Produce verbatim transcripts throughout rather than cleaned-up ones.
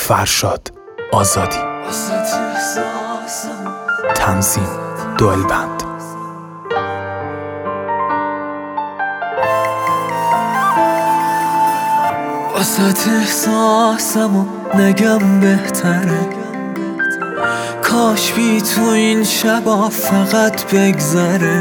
فرشاد آزادی. تنظیم دلبند. واسه احساسمو نگم بهتره، کاش بی تو این شبا فقط بگذره.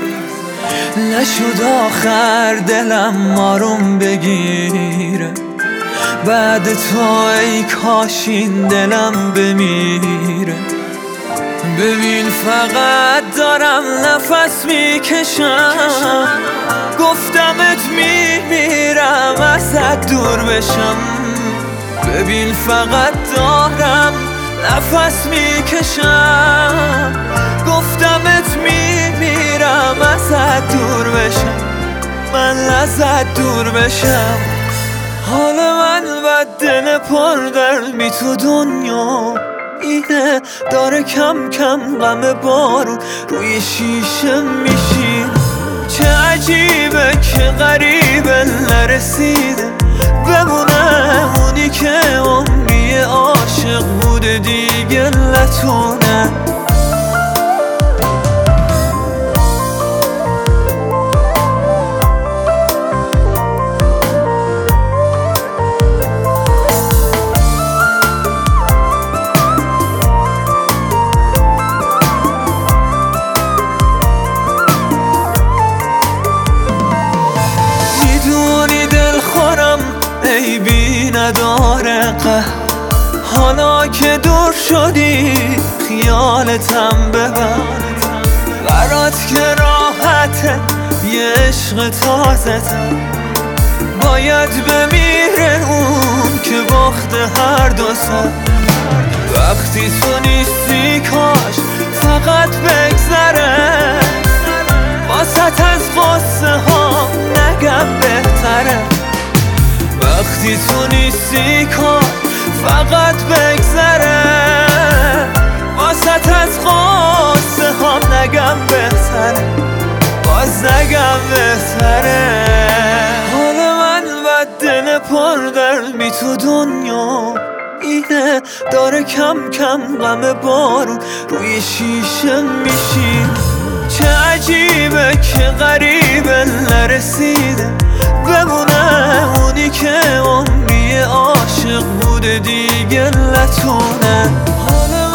نشد آخر دلم آروم بگیره، بعد تو ای کاش این دلم بمیره. ببین فقط دارم نفس میکشم، گفتمت میمیرم ازت دور بشم. ببین فقط دارم نفس میکشم، گفتمت میمیرم ازت دور بشم، من ازت دور بشم. حال من بد، دل پر درد بی تو دنیا اینه، داره کم کم غم بارون روی شیشه میشین. چه عجیبه که غریبه نرسیده بمونه اونی که عمری عاشق بوده دیگه نتونه. عیبی نداره قهر، حالا که دور شدی خیالتم ببر. برات که راحته یه عشق تازه تر، باید بمیره اون که باخته هر دو سر. وقتی تو نیستی کاش فقط بگذره، واسط از قصه ها نگم بهتره. وقتی تو نیستی کار فقط بگذره، واسط از قصه هم نگم بهتره، باز نگم بهتره. حال من بد، دل پر درد بی تو دنیا اینه، داره کم کم غم بارون روی شیشه میشین. چه عجیبه که غریبه نرسیده بمونه اونی که عمری عاشق بوده دیگه نتونه.